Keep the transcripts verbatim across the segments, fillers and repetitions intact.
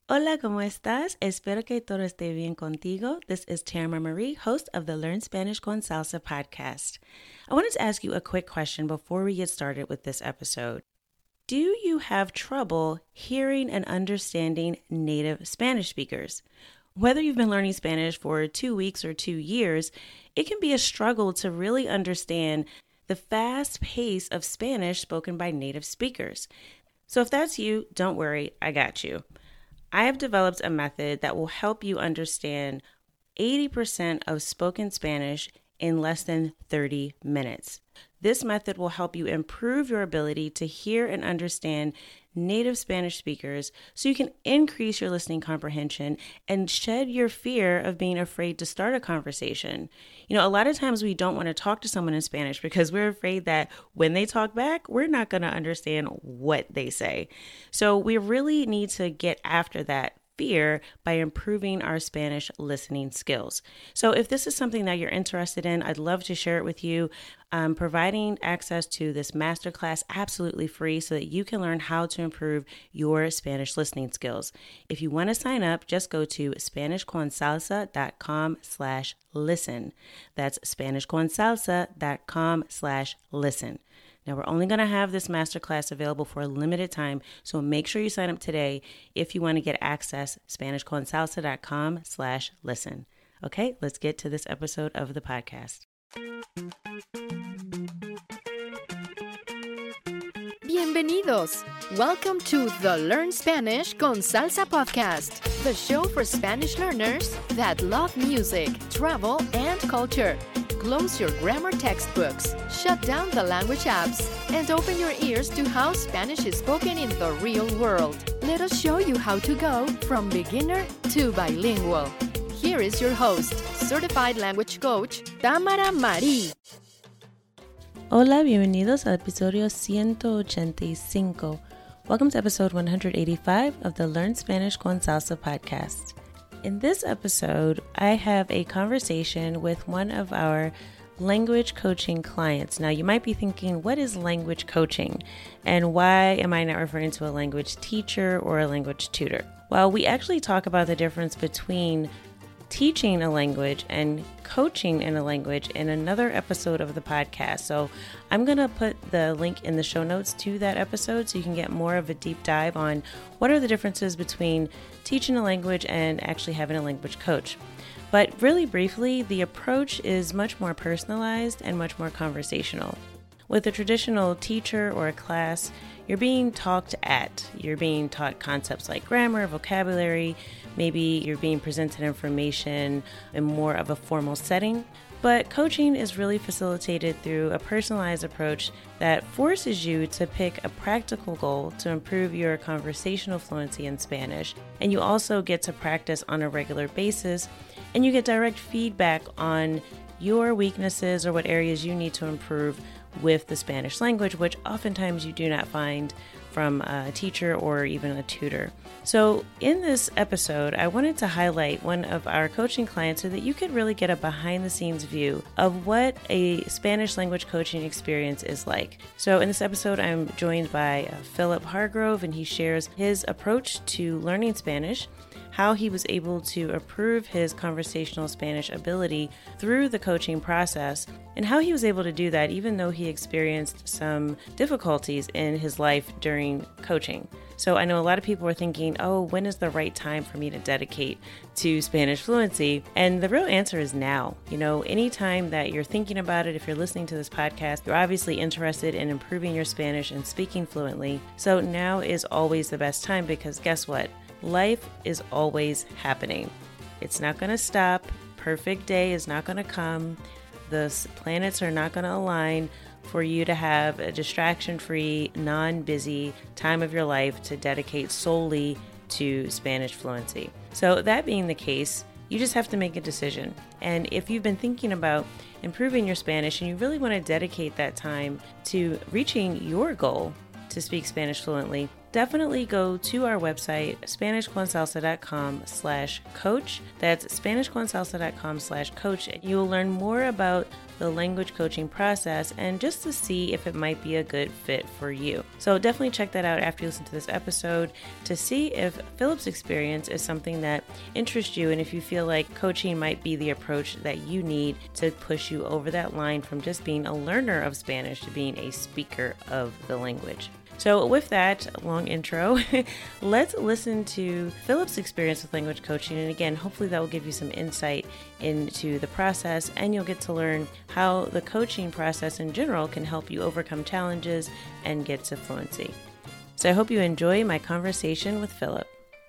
Hola, ¿cómo estás? Espero que todo esté bien contigo. This is Tamara Marie, host of the Learn Spanish con Salsa podcast. I wanted to ask you a quick question before we get started with this episode. Do you have trouble hearing and understanding native Spanish speakers? Whether you've been learning Spanish for two weeks or two years, it can be a struggle to really understand the fast pace of Spanish spoken by native speakers. So if that's you, don't worry, I got you. I have developed a method that will help you understand eighty percent of spoken Spanish in less than thirty minutes. This method will help you improve your ability to hear and understand native Spanish speakers so you can increase your listening comprehension and shed your fear of being afraid to start a conversation. You know, a lot of times we don't want to talk to someone in Spanish because we're afraid that when they talk back, we're not going to understand what they say. So we really need to get after that fear by improving our Spanish listening skills. So if this is something that you're interested in, I'd love to share it with you. I'm providing access to this masterclass absolutely free so that you can learn how to improve your Spanish listening skills. If you want to sign up, just go to SpanishConSalsa.com slash listen. That's SpanishConSalsa.com slash listen. Now, we're only going to have this masterclass available for a limited time, so make sure you sign up today if you want to get access, SpanishConSalsa.com slash listen. Okay, let's get to this episode of the podcast. Bienvenidos! Welcome to the Learn Spanish con Salsa podcast, the show for Spanish learners that love music, travel, and culture. Close your grammar textbooks, shut down the language apps, and open your ears to how Spanish is spoken in the real world. Let us show you how to go from beginner to bilingual. Here is your host, certified language coach, Tamara Marie. Hola, bienvenidos al episodio ciento ochenta y cinco. Welcome to episode one hundred eighty-five of the Learn Spanish con Salsa podcast. In this episode, I have a conversation with one of our language coaching clients. Now, you might be thinking, what is language coaching? And why am I not referring to a language teacher or a language tutor? Well, we actually talk about the difference between teaching a language and coaching in a language in another episode of the podcast. So I'm going to put the link in the show notes to that episode so you can get more of a deep dive on what are the differences between teaching a language and actually having a language coach. But really briefly, the approach is much more personalized and much more conversational. With a traditional teacher or a class, you're being talked at. You're being taught concepts like grammar, vocabulary. Maybe you're being presented information in more of a formal setting. But coaching is really facilitated through a personalized approach that forces you to pick a practical goal to improve your conversational fluency in Spanish. And you also get to practice on a regular basis, and you get direct feedback on your weaknesses or what areas you need to improve with the Spanish language, which oftentimes you do not find from a teacher or even a tutor. So in this episode, I wanted to highlight one of our coaching clients so that you could really get a behind the scenes view of what a Spanish language coaching experience is like. So in this episode, I'm joined by uh, Philip Hargrove, and he shares his approach to learning Spanish, how he was able to improve his conversational Spanish ability through the coaching process, and how he was able to do that even though he experienced some difficulties in his life during coaching. So I know a lot of people are thinking, oh, when is the right time for me to dedicate to Spanish fluency? And the real answer is now. You know, anytime that you're thinking about it, if you're listening to this podcast, you're obviously interested in improving your Spanish and speaking fluently. So now is always the best time, because guess what? Life is always happening. It's not going to stop. Perfect day is not going to come. The planets are not going to align for you to have a distraction-free, non-busy time of your life to dedicate solely to Spanish fluency. So that being the case, you just have to make a decision. And if you've been thinking about improving your Spanish and you really want to dedicate that time to reaching your goal to speak Spanish fluently, definitely go to our website, SpanishConsalsa.com slash coach. That's SpanishConsalsa.com slash coach. You'll learn more about the language coaching process and just to see if it might be a good fit for you. So definitely check that out after you listen to this episode to see if Philip's experience is something that interests you and if you feel like coaching might be the approach that you need to push you over that line from just being a learner of Spanish to being a speaker of the language. So with that long intro, let's listen to Philip's experience with language coaching. And again, hopefully that will give you some insight into the process and you'll get to learn how the coaching process in general can help you overcome challenges and get to fluency. So I hope you enjoy my conversation with Philip.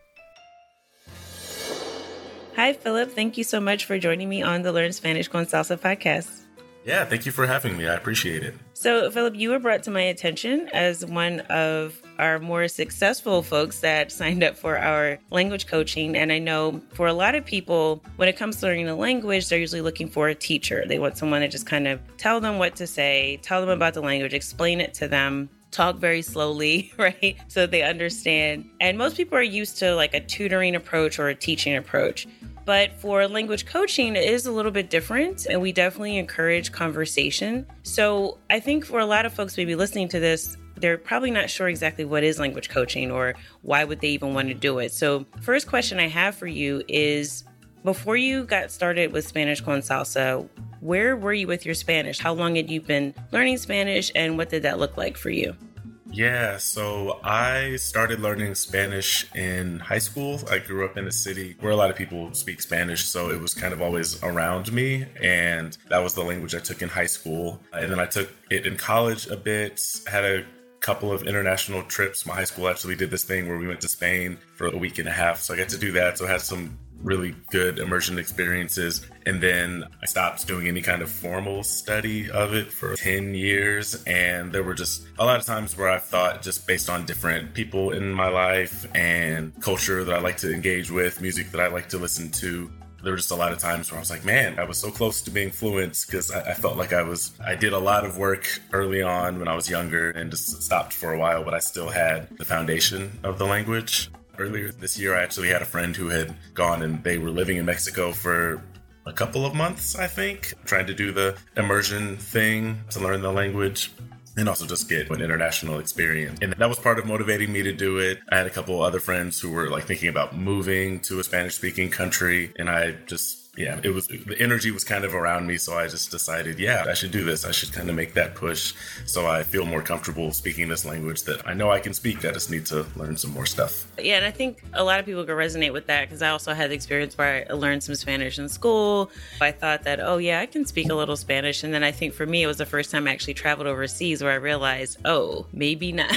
Hi, Philip. Thank you so much for joining me on the Learn Spanish con Salsa podcast. Yeah, thank you for having me. I appreciate it. So, Philip, you were brought to my attention as one of our more successful folks that signed up for our language coaching. And I know for a lot of people, when it comes to learning the language, they're usually looking for a teacher. They want someone to just kind of tell them what to say, tell them about the language, explain it to them. Talk very slowly, right? So they understand. And most people are used to like a tutoring approach or a teaching approach. But for language coaching, it is a little bit different, and we definitely encourage conversation. So I think for a lot of folks maybe listening to this, they're probably not sure exactly what is language coaching or why would they even want to do it. So first question I have for you is, before you got started with Spanish con Salsa, where were you with your Spanish? How long had you been learning Spanish, and what did that look like for you? Yeah, so I started learning Spanish in high school. I grew up in a city where a lot of people speak Spanish, so it was kind of always around me, and that was the language I took in high school. And then I took it in college a bit, had a couple of international trips. My high school actually did this thing where we went to Spain for a week and a half, so I got to do that. So I had some really good immersion experiences. And then I stopped doing any kind of formal study of it for ten years. And there were just a lot of times where I thought, just based on different people in my life and culture that I like to engage with, music that I like to listen to, there were just a lot of times where I was like, man, I was so close to being fluent because I, I felt like I was, I did a lot of work early on when I was younger and just stopped for a while, but I still had the foundation of the language. Earlier this year, I actually had a friend who had gone and they were living in Mexico for a couple of months, I think, trying to do the immersion thing to learn the language and also just get an international experience. And that was part of motivating me to do it. I had a couple other friends who were like thinking about moving to a Spanish-speaking country, and I just Yeah, it was, the energy was kind of around me. So I just decided, yeah, I should do this. I should kind of make that push so I feel more comfortable speaking this language that I know I can speak. I just need to learn some more stuff. Yeah, and I think a lot of people can resonate with that because I also had the experience where I learned some Spanish in school. I thought that, oh yeah, I can speak a little Spanish. And then I think for me, it was the first time I actually traveled overseas where I realized, oh, maybe not.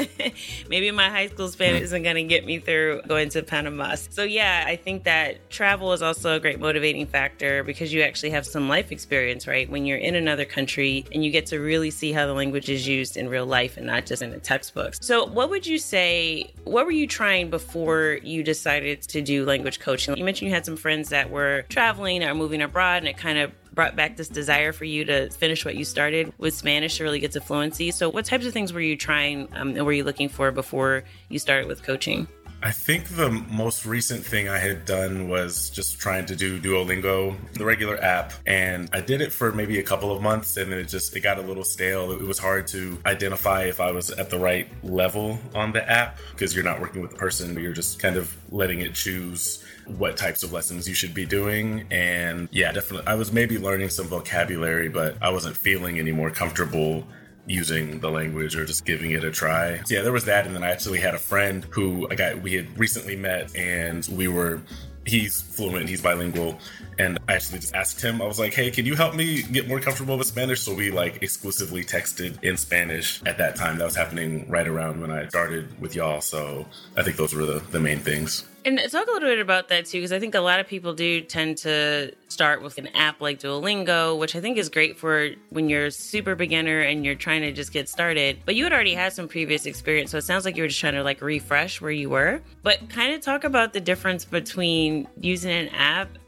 Maybe my high school Spanish isn't going to get me through going to Panama. So yeah, I think that travel is also a great motivator factor because you actually have some life experience, right? When you're in another country and you get to really see how the language is used in real life and not just in the textbooks. So what would you say, what were you trying before you decided to do language coaching? You mentioned you had some friends that were traveling or moving abroad and it kind of brought back this desire for you to finish what you started with Spanish to really get to fluency. So what types of things were you trying um, and were you looking for before you started with coaching? I think the most recent thing I had done was just trying to do Duolingo, the regular app. And I did it for maybe a couple of months and it just, it got a little stale. It was hard to identify if I was at the right level on the app because you're not working with a person, you're just kind of letting it choose what types of lessons you should be doing. And yeah, definitely, I was maybe learning some vocabulary, but I wasn't feeling any more comfortable using the language or just giving it a try. So yeah, there was that. And then I actually had a friend who a guy we had recently met and we were, he's fluent, he's bilingual. And I actually just asked him, I was like, hey, can you help me get more comfortable with Spanish? So we like exclusively texted in Spanish at that time. That was happening right around when I started with y'all. So I think those were the, the main things. And talk a little bit about that too, because I think a lot of people do tend to start with an app like Duolingo, which I think is great for when you're a super beginner and you're trying to just get started. But you had already had some previous experience, so it sounds like you were just trying to like refresh where you were. But kind of talk about the difference between using an app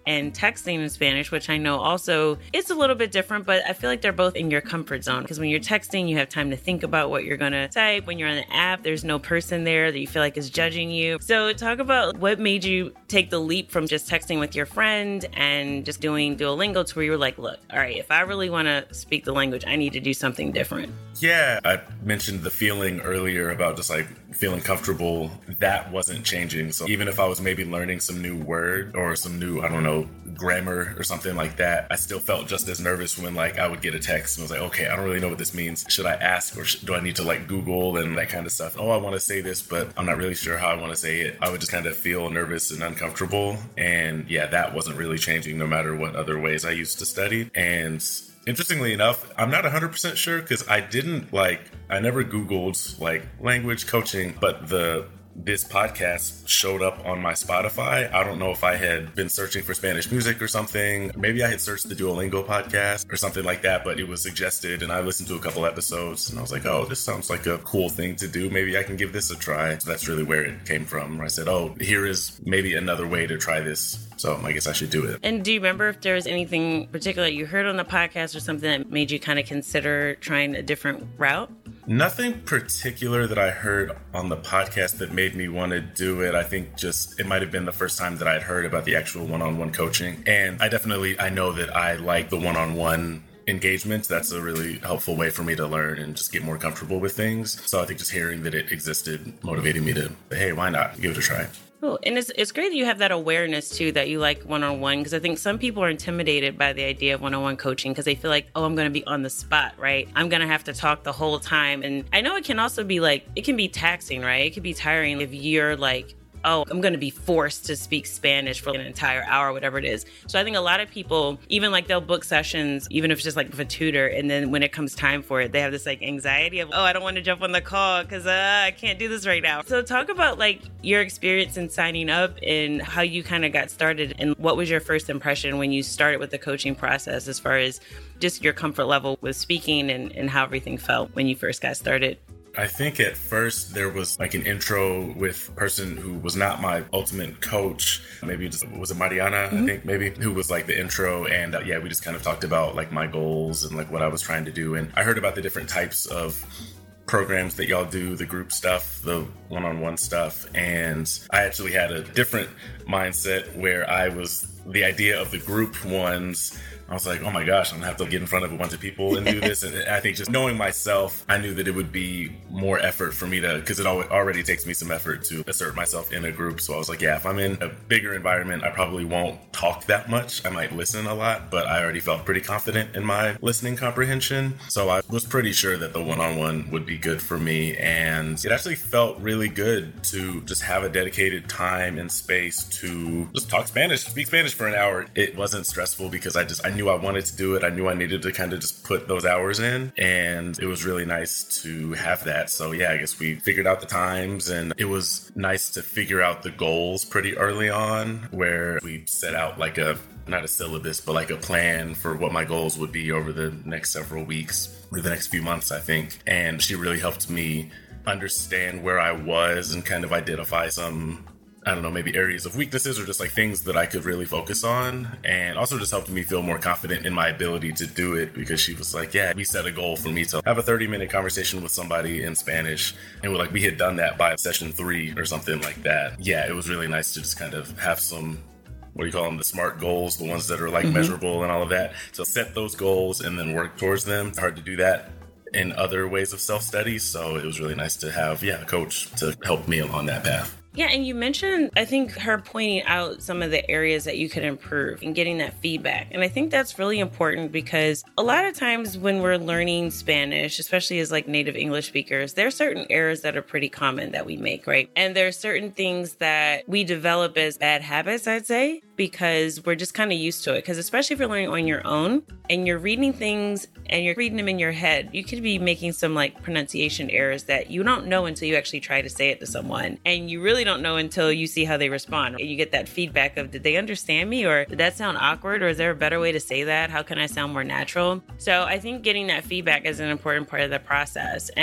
and texting in Spanish, which I know also it's a little bit different, but I feel like they're both in your comfort zone because when you're texting, you have time to think about what you're going to type. When you're on the app, there's no person there that you feel like is judging you. So talk about what made you take the leap from just texting with your friend and just doing Duolingo to where you were like, look, all right, if I really want to speak the language, I need to do something different. Yeah, I mentioned the feeling earlier about just like feeling comfortable. That wasn't changing. So even if I was maybe learning some new word or some new, I don't know, grammar or something like that, I still felt just as nervous when like I would get a text and was like, okay, I don't really know what this means. Should I ask or sh- do I need to like Google and that kind of stuff? Oh, I want to say this, but I'm not really sure how I want to say it. I would just kind of feel nervous and uncomfortable. And yeah, that wasn't really changing no matter what other ways I used to study. And interestingly enough, I'm not one hundred percent sure because I didn't like, I never Googled like language coaching, but the this podcast showed up on my Spotify. I don't know if I had been searching for Spanish music or something. Maybe I had searched the Duolingo podcast or something like that, but it was suggested and I listened to a couple episodes and I was like, oh, this sounds like a cool thing to do. Maybe I can give this a try. So that's really where it came from. I said, oh, here is maybe another way to try this. So I guess I should do it. And do you remember if there was anything particular you heard on the podcast or something that made you kind of consider trying a different route? Nothing particular that I heard on the podcast that made me want to do it. I think just it might have been the first time that I'd heard about the actual one-on-one coaching. And I definitely, I know that I like the one-on-one engagement. That's a really helpful way for me to learn and just get more comfortable with things. So I think just hearing that it existed motivated me to, hey, why not give it a try? Cool. And it's it's great that you have that awareness, too, that you like one-on-one, because I think some people are intimidated by the idea of one-on-one coaching because they feel like, oh, I'm going to be on the spot, right? I'm going to have to talk the whole time. And I know it can also be like, it can be taxing, right? It can be tiring if you're like, oh, I'm going to be forced to speak Spanish for an entire hour, whatever it is. So I think a lot of people, even like they'll book sessions, even if it's just like with a tutor, and then when it comes time for it, they have this like anxiety of, oh, I don't want to jump on the call because uh, I can't do this right now. So talk about like your experience in signing up and how you kind of got started and what was your first impression when you started with the coaching process as far as just your comfort level with speaking and, and how everything felt when you first got started. I think at first there was like an intro with a person who was not my ultimate coach. Maybe it just was it Mariana, mm-hmm. I think maybe, who was like the intro. And uh, yeah, we just kind of talked about like my goals and like what I was trying to do. And I heard about the different types of programs that y'all do, the group stuff, the one-on-one stuff. And I actually had a different mindset where I was the idea of the group ones. I was like, oh my gosh, I'm gonna have to get in front of a bunch of people and do this. And I think just knowing myself, I knew that it would be more effort for me to, because it already takes me some effort to assert myself in a group. So I was like, yeah, if I'm in a bigger environment, I probably won't talk that much. I might listen a lot, but I already felt pretty confident in my listening comprehension. So I was pretty sure that the one-on-one would be good for me. And it actually felt really good to just have a dedicated time and space to just talk Spanish, speak Spanish for an hour. It wasn't stressful because I just, I knew I wanted to do it. I knew I needed to kind of just put those hours in, and it was really nice to have that. So yeah, I guess we figured out the times, and it was nice to figure out the goals pretty early on, where we set out like a, not a syllabus, but like a plan for what my goals would be over the next several weeks or the next few months, I think. And she really helped me understand where I was and kind of identify some, I don't know, maybe areas of weaknesses or just like things that I could really focus on. And also just helped me feel more confident in my ability to do it, because she was like, yeah, we set a goal for me to have a thirty minute conversation with somebody in Spanish. And we're like, we had done that by session three or something like that. Yeah, it was really nice to just kind of have some, what do you call them? The SMART goals, the ones that are like mm-hmm. measurable and all of that. So set those goals and then work towards them. It's hard to do that in other ways of self-study. So it was really nice to have, yeah, a coach to help me along that path. Yeah, and you mentioned, I think, her pointing out some of the areas that you could improve and getting that feedback. And I think that's really important because a lot of times when we're learning Spanish, especially as like native English speakers, there are certain errors that are pretty common that we make, right? And there are certain things that we develop as bad habits, I'd say, because we're just kind of used to it. Because especially if you're learning on your own and you're reading things and you're reading them in your head, you could be making some like pronunciation errors that you don't know until you actually try to say it to someone. And you really don't know until you see how they respond. And you get that feedback of, did they understand me? Or did that sound awkward? Or is there a better way to say that? How can I sound more natural? So I think getting that feedback is an important part of the process. And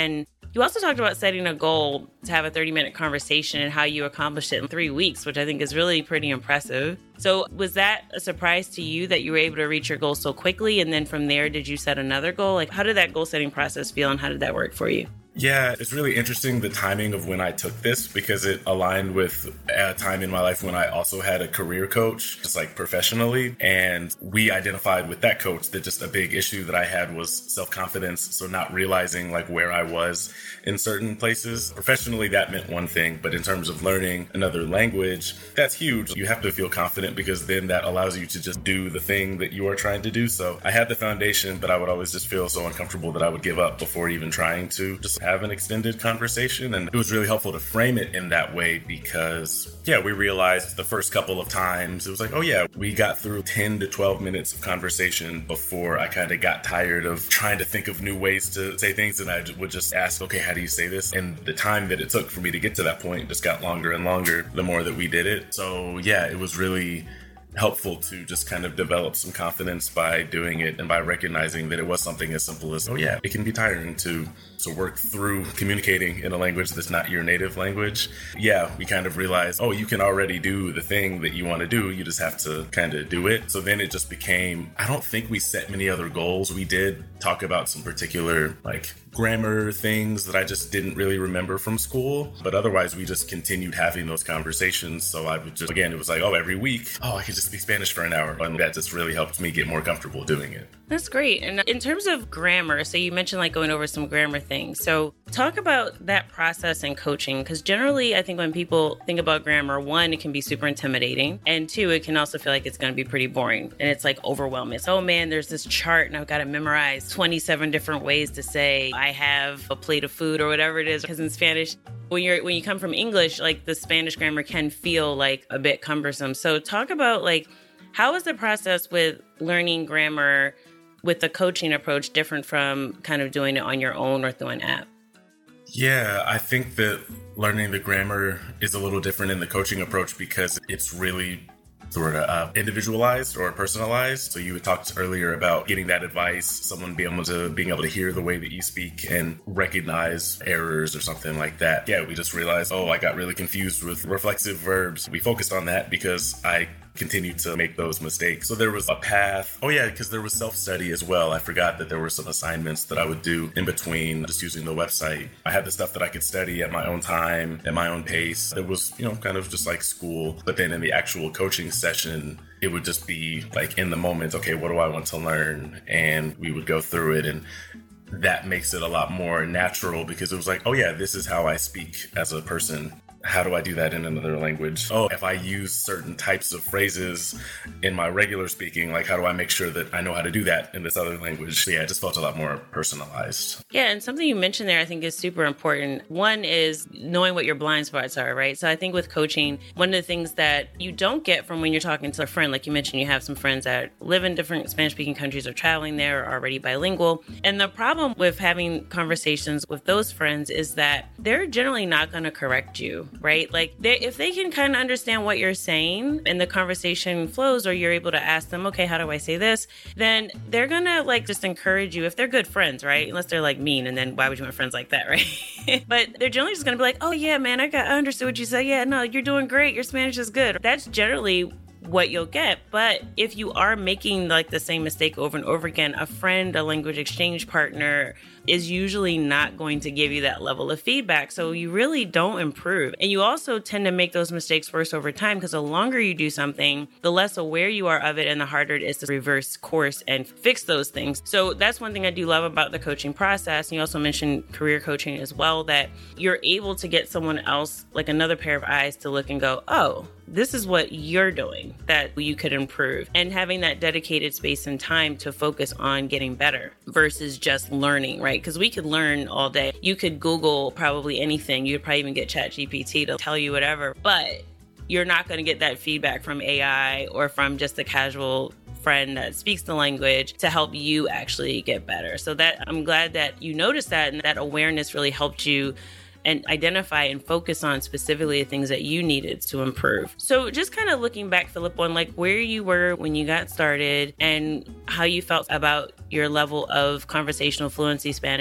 You also talked about setting a goal to have a thirty minute conversation and how you accomplished it in three weeks, which I think is really pretty impressive. So was that a surprise to you that you were able to reach your goal so quickly? And then from there, did you set another goal? Like, how did that goal setting process feel and how did that work for you? Yeah, it's really interesting, the timing of when I took this, because it aligned with a time in my life when I also had a career coach, just like professionally. And we identified with that coach that just a big issue that I had was self-confidence. So not realizing like where I was in certain places. Professionally, that meant one thing, but in terms of learning another language, that's huge. You have to feel confident because then that allows you to just do the thing that you are trying to do. So I had the foundation, but I would always just feel so uncomfortable that I would give up before even trying to just have an extended conversation. And it was really helpful to frame it in that way because, yeah, we realized the first couple of times, it was like, oh yeah, we got through ten to twelve minutes of conversation before I kind of got tired of trying to think of new ways to say things. And I would just ask, okay, how do you say this? And the time that it took for me to get to that point just got longer and longer the more that we did it. So yeah, it was really helpful to just kind of develop some confidence by doing it and by recognizing that it was something as simple as, oh yeah, it can be tiring to to work through communicating in a language that's not your native language. Yeah, we kind of realized, oh, you can already do the thing that you want to do. You just have to kind of do it. So then it just became, I don't think we set many other goals. We did talk about some particular like grammar things that I just didn't really remember from school. But otherwise, we just continued having those conversations. So I would just, again, it was like, oh, every week, oh, I could just speak Spanish for an hour. And that just really helped me get more comfortable doing it. That's great. And in terms of grammar, so you mentioned like going over some grammar things. So talk about that process in coaching, because generally I think when people think about grammar, one, it can be super intimidating. And two, it can also feel like it's going to be pretty boring and it's like overwhelming. It's, oh man, there's this chart and I've got to memorize twenty-seven different ways to say I have a plate of food or whatever it is. Because in Spanish, when you're when you come from English, like the Spanish grammar can feel like a bit cumbersome. So talk about like, how is the process with learning grammar with the coaching approach different from kind of doing it on your own or through an app? Yeah, I think that learning the grammar is a little different in the coaching approach because it's really sort of uh, individualized or personalized. So you had talked earlier about getting that advice, someone being able to being able to hear the way that you speak and recognize errors or something like that. Yeah, we just realized, oh, I got really confused with reflexive verbs. We focused on that because I continued to make those mistakes. So there was a path. Oh yeah, because there was self-study as well. I forgot that there were some assignments that I would do in between just using the website. I had the stuff that I could study at my own time, at my own pace. It was, you know, kind of just like school. But then in the actual coaching session, it would just be like in the moment, okay, what do I want to learn? And we would go through it, and that makes it a lot more natural because it was like, oh yeah, this is how I speak as a person. How do I do that in another language? Oh, if I use certain types of phrases in my regular speaking, like how do I make sure that I know how to do that in this other language? So yeah, it just felt a lot more personalized. Yeah, and something you mentioned there I think is super important. One is knowing what your blind spots are, right? So I think with coaching, one of the things that you don't get from when you're talking to a friend, like you mentioned, you have some friends that live in different Spanish-speaking countries or traveling there or are already bilingual. And the problem with having conversations with those friends is that they're generally not going to correct you. Right? Like they, if they can kind of understand what you're saying and the conversation flows, or you're able to ask them, okay, how do I say this? Then they're going to like just encourage you if they're good friends, right? Unless they're like mean. And then why would you want friends like that? Right? But they're generally just going to be like, oh yeah, man, I got, I understood what you said. Yeah, no, you're doing great. Your Spanish is good. That's generally what you'll get. But if you are making like the same mistake over and over again, a friend, a language exchange partner is usually not going to give you that level of feedback. So you really don't improve. And you also tend to make those mistakes worse over time because the longer you do something, the less aware you are of it and the harder it is to reverse course and fix those things. So that's one thing I do love about the coaching process. And you also mentioned career coaching as well, that you're able to get someone else, like another pair of eyes, to look and go, oh, this is what you're doing that you could improve. And having that dedicated space and time to focus on getting better versus just learning, right? Because we could learn all day. You could Google probably anything. You'd probably even get ChatGPT to tell you whatever, but you're not going to get that feedback from A I or from just a casual friend that speaks the language to help you actually get better. So that I'm glad that you noticed that, and that awareness really helped you and identify and focus on specifically the things that you needed to improve. So just kind of looking back, Philip, on like where you were when you got started and how you felt about your level of conversational fluency Spanish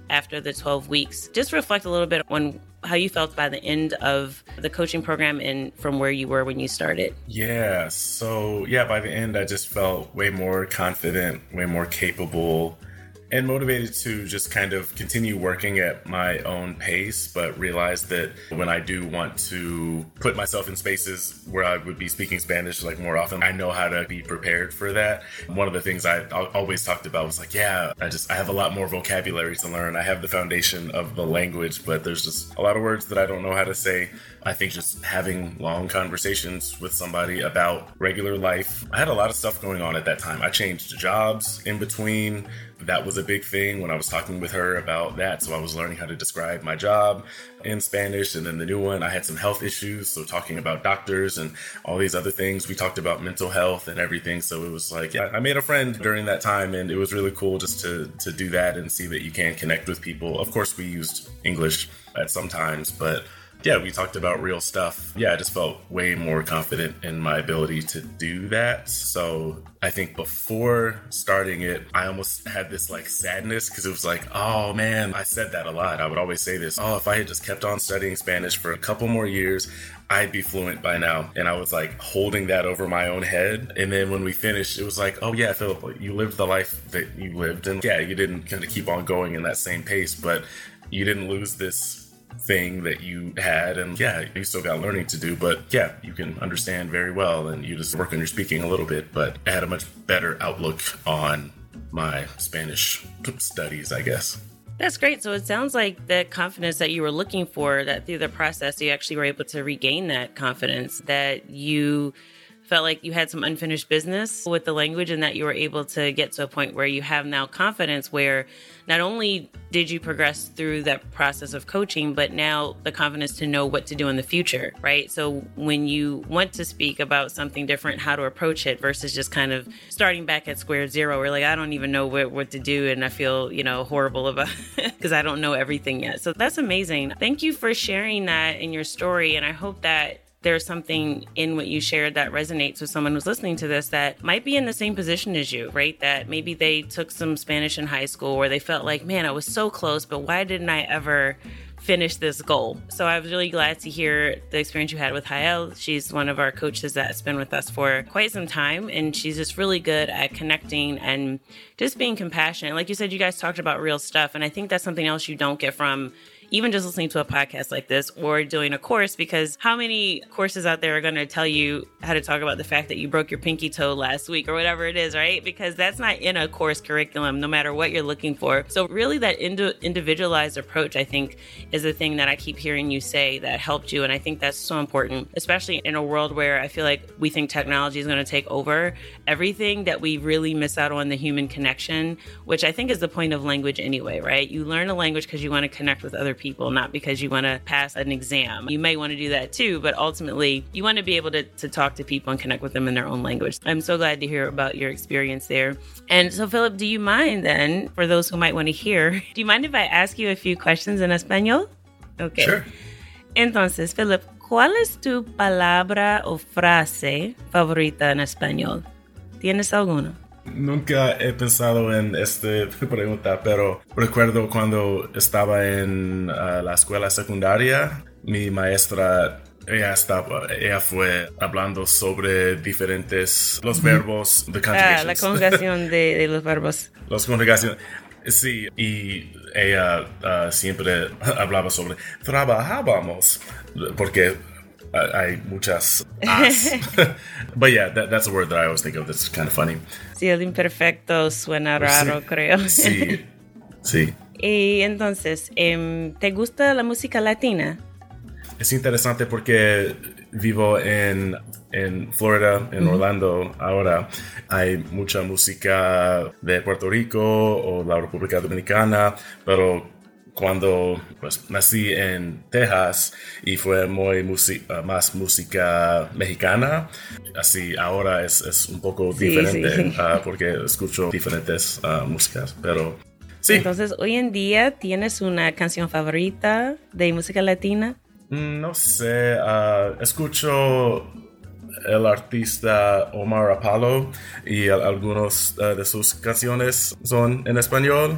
after the twelve weeks. Just reflect a little bit on how you felt by the end of the coaching program and from where you were when you started. Yeah. So yeah, by the end, I just felt way more confident, way more capable, and motivated to just kind of continue working at my own pace, but realize that when I do want to put myself in spaces where I would be speaking Spanish like more often, I know how to be prepared for that. One of the things I always talked about was like, yeah, I just, I have a lot more vocabulary to learn. I have the foundation of the language, but there's just a lot of words that I don't know how to say. I think just having long conversations with somebody about regular life. I had a lot of stuff going on at that time. I changed jobs in between. That was a big thing when I was talking with her about that. So I was learning how to describe my job in Spanish. And then the new one, I had some health issues. So talking about doctors and all these other things. We talked about mental health and everything. So it was like, yeah, I made a friend during that time. And it was really cool just to, to do that and see that you can connect with people. Of course, we used English at some times, but yeah, we talked about real stuff. Yeah, I just felt way more confident in my ability to do that. So I think before starting it, I almost had this like sadness because it was like, oh man, I said that a lot. I would always say this, oh, if I had just kept on studying Spanish for a couple more years, I'd be fluent by now. And I was like holding that over my own head. And then when we finished, it was like, oh yeah, Philip, you lived the life that you lived. And yeah, you didn't kind of keep on going in that same pace, but you didn't lose this thing that you had, and yeah, you still got learning to do, but yeah, you can understand very well, and you just work on your speaking a little bit. But I had a much better outlook on my Spanish studies, I guess. That's great. So it sounds like the confidence that you were looking for, that through the process, you actually were able to regain that confidence, that you felt like you had some unfinished business with the language and that you were able to get to a point where you have now confidence where not only did you progress through that process of coaching, but now the confidence to know what to do in the future, right? So when you want to speak about something different, how to approach it versus just kind of starting back at square zero, where like, I don't even know what, what to do. And I feel, you know, horrible about it because I don't know everything yet. So that's amazing. Thank you for sharing that in your story. And I hope that there's something in what you shared that resonates with someone who's listening to this that might be in the same position as you, right? That maybe they took some Spanish in high school or they felt like, man, I was so close, but why didn't I ever finish this goal? So I was really glad to hear the experience you had with Jael. She's one of our coaches that's been with us for quite some time, and she's just really good at connecting and just being compassionate. Like you said, you guys talked about real stuff, and I think that's something else you don't get from even just listening to a podcast like this or doing a course, because how many courses out there are going to tell you how to talk about the fact that you broke your pinky toe last week or whatever it is, right? Because that's not in a course curriculum, no matter what you're looking for. So really that ind- individualized approach, I think, is the thing that I keep hearing you say that helped you. And I think that's so important, especially in a world where I feel like we think technology is going to take over everything, that we really miss out on the human connection, which I think is the point of language anyway, right? You learn a language because you want to connect with other people, not because you want to pass an exam. You may want to do that too, but ultimately you want to be able to, to talk to people and connect with them in their own language. I'm so glad to hear about your experience there. And so, Philip, do you mind then, for those who might want to hear, do you mind if I ask you a few questions in Español? Okay. Sure. Entonces, Philip, ¿cuál es tu palabra o frase favorita en español? ¿Tienes alguna? Nunca he pensado en esta pregunta, pero recuerdo cuando estaba en uh, la escuela secundaria, mi maestra, ella estaba, ella fue hablando sobre diferentes, los verbos, the conjugations. Ah, la conjugación de, de los verbos. Los conjugaciones. Sí, y ella uh, siempre hablaba sobre trabajábamos, porque hay muchas as. But yeah, that, that's a word that I always think of that's kind of funny. Sí, el imperfecto suena raro, sí, creo. Sí, sí. Y entonces, ¿te gusta la música latina? Es interesante porque vivo en, en Florida, en uh-huh. Orlando ahora. Hay mucha música de Puerto Rico o la República Dominicana, pero cuando pues nací en Texas y fue muy musi- uh, más música mexicana, así ahora es, es un poco sí, diferente sí. Uh, porque escucho diferentes uh, músicas, pero sí. Entonces, hoy en día, ¿tienes una canción favorita de música latina? No sé, uh, escucho el artista Omar Apollo y algunas uh, de sus canciones son en español.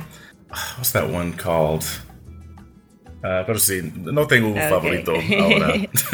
what's that one called? Uh, pero sí, no tengo un okay. favorito ahora.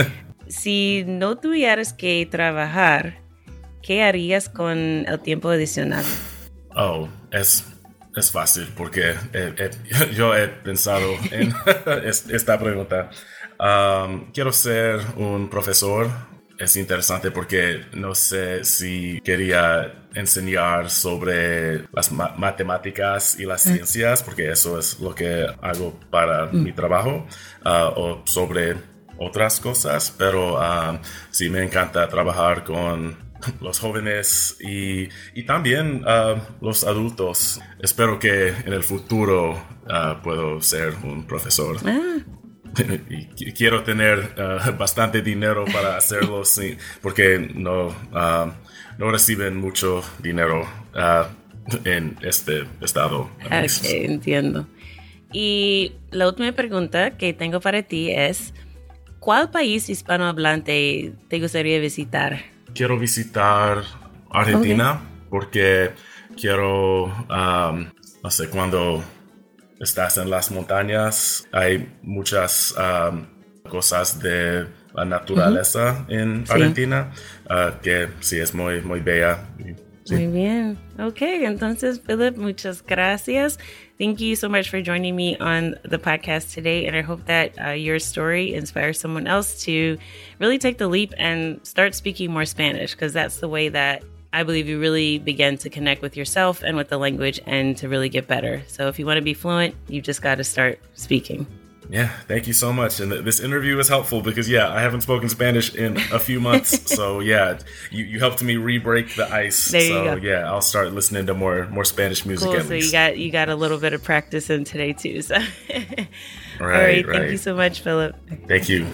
Si no tuvieras que trabajar, ¿qué harías con el tiempo adicional? Oh, es, es fácil porque eh, eh, yo he pensado en esta pregunta. Um, quiero ser un profesor. Es interesante porque no sé si quería enseñar sobre las ma- matemáticas y las mm. ciencias, porque eso es lo que hago para mm. mi trabajo, uh, o sobre otras cosas, pero uh, sí me encanta trabajar con los jóvenes y, y también uh, los adultos. Espero que en el futuro uh, puedo ser un profesor. Ah. Y quiero tener uh, bastante dinero para hacerlo, sí, porque no, uh, no reciben mucho dinero uh, en este estado. Ok, entiendo. Y la última pregunta que tengo para ti es, ¿cuál país hispanohablante te gustaría visitar? Quiero visitar Argentina, okay. porque quiero, um, no sé, cuando estás en las montañas, hay muchas um, cosas de la naturaleza uh-huh. en Argentina, sí. uh, que sí es muy, muy bella. Sí. Muy bien. Ok, entonces, Philip, muchas gracias. Thank you so much for joining me on the podcast today, and I hope that uh, your story inspires someone else to really take the leap and start speaking more Spanish, because that's the way that I believe you really begin to connect with yourself and with the language and to really get better. So if you want to be fluent, you just got to start speaking. Yeah, thank you so much. And th- this interview was helpful because, yeah, I haven't spoken Spanish in a few months. So, yeah, you, you helped me re-break the ice. There you so, go. yeah, I'll start listening to more more Spanish music cool. at so least. you got you got a little bit of practice in today, too. So, right, All right, right. Thank you so much, Philip. Thank you.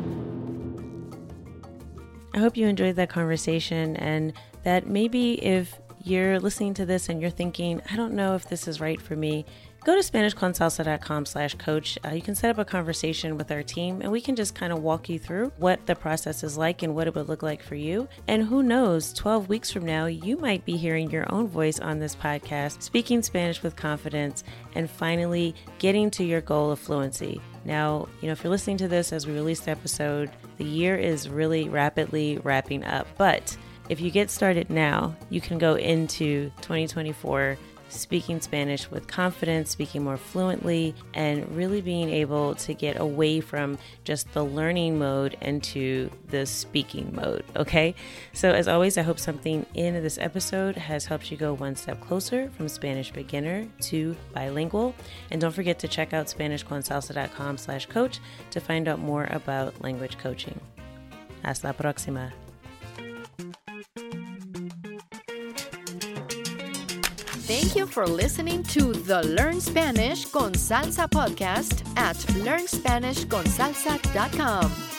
I hope you enjoyed that conversation, and that maybe if you're listening to this and you're thinking, I don't know if this is right for me, go to SpanishConSalsa.com slash coach. Uh, you can set up a conversation with our team, and we can just kind of walk you through what the process is like and what it would look like for you. And who knows, twelve weeks from now, you might be hearing your own voice on this podcast, speaking Spanish with confidence, and finally getting to your goal of fluency. Now, you know, if you're listening to this as we release the episode, the year is really rapidly wrapping up. But if you get started now, you can go into twenty twenty-four speaking Spanish with confidence, speaking more fluently, and really being able to get away from just the learning mode into the speaking mode, okay? So as always, I hope something in this episode has helped you go one step closer from Spanish beginner to bilingual. And don't forget to check out SpanishConSalsa.com slash coach to find out more about language coaching. Hasta la próxima. Thank you for listening to the Learn Spanish con Salsa podcast at learn spanish con salsa dot com.